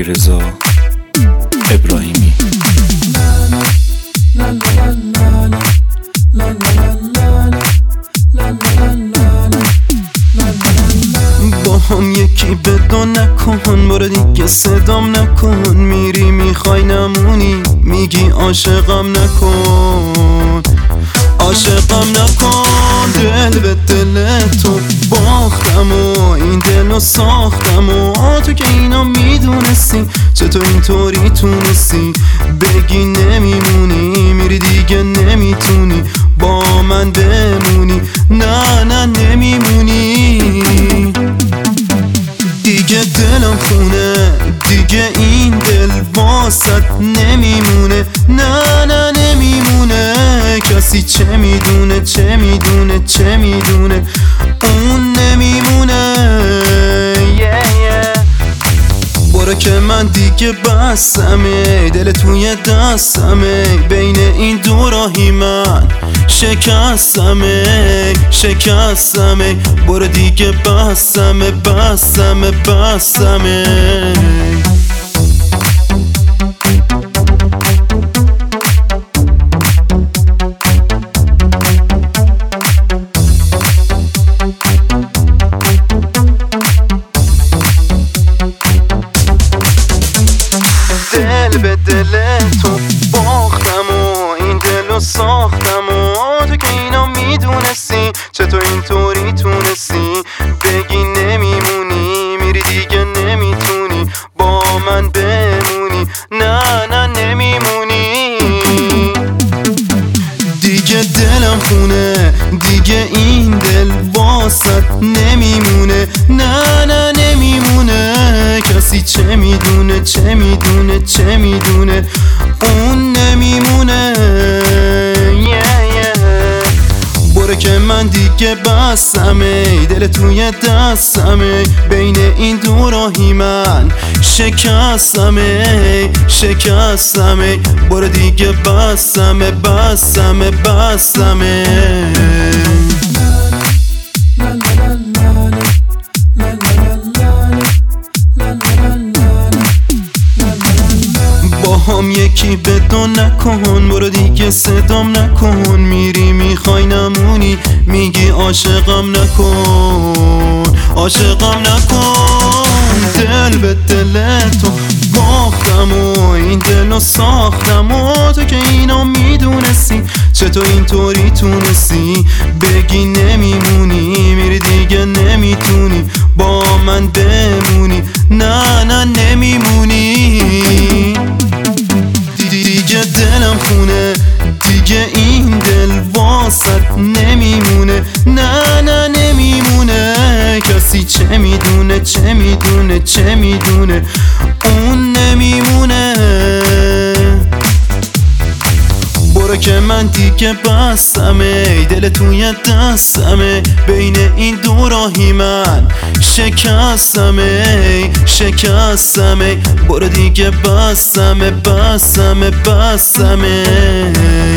علیرضا ابراهیمی. با هم یکی بدون نکن، برو دیگه صدام نکن. میری میخوای نمونی، میگی عاشقم نکن، عاشقم نکن. دل به دل تو باختم و این دلو ساختم و تو که اینا میدونستی، چطور اینطوری تونستی بگی نمیمونی؟ میری دیگه نمیتونی با من بمونی، نه نه نمیمونی. دیگه دلم خونه، دیگه این دل واسط نمیمونه، نه نه نمیمونه. کسی چه میدونه چه میدونه چه میدونه، اون نمیمونه. برو که من دیگه بستمه، دل توی دستمه، بین این دو راهی من شکستمه شکستمه. برو دیگه بستمه بستمه بستمه. دل به دل تو باختم و این دلو ساختم و تو که اینا میدونستی، چطور اینطوری تونستی بگی نمیمونی؟ میری دیگه نمیتونی با من بمونی، نه نه نمیمونی. دیگه دلم خونه، دیگه این دل واسط نمیمونه، نه نه نمیمونه. کسی چه میدونه چه میدونه چه میدونه، اون نمیمونه. برو که من دیگه بستمه، دل توی دستمه، بین این دو راهی من شکستمه شکستمه. برو دیگه بستمه بستمه بستمه. با هم یکی بدون نکن، برو دیگه صدام نکن. میری میخوای نمونی، میگی عاشقم نکن، عاشقم نکن. دل به دل تو باختم و این دلو ساختم و تو که اینو میدونستی، چطور اینطوری تونستی بگی نمیمونی؟ میری دیگه نمیتونی با من بمونی، نه نه نمیمونی. دیگه دلم خونه، دیگه این دل واسط نمیمونه، نه نه نمیمونه. کسی چه میدونه چه میدونه چه میدونه، اون نمیمونه. برو که من دیگه بستمه، دل توی دستمه، بین این دو راهی من شکستمه شکستمه. برو دیگه بستمه بستمه بستمه.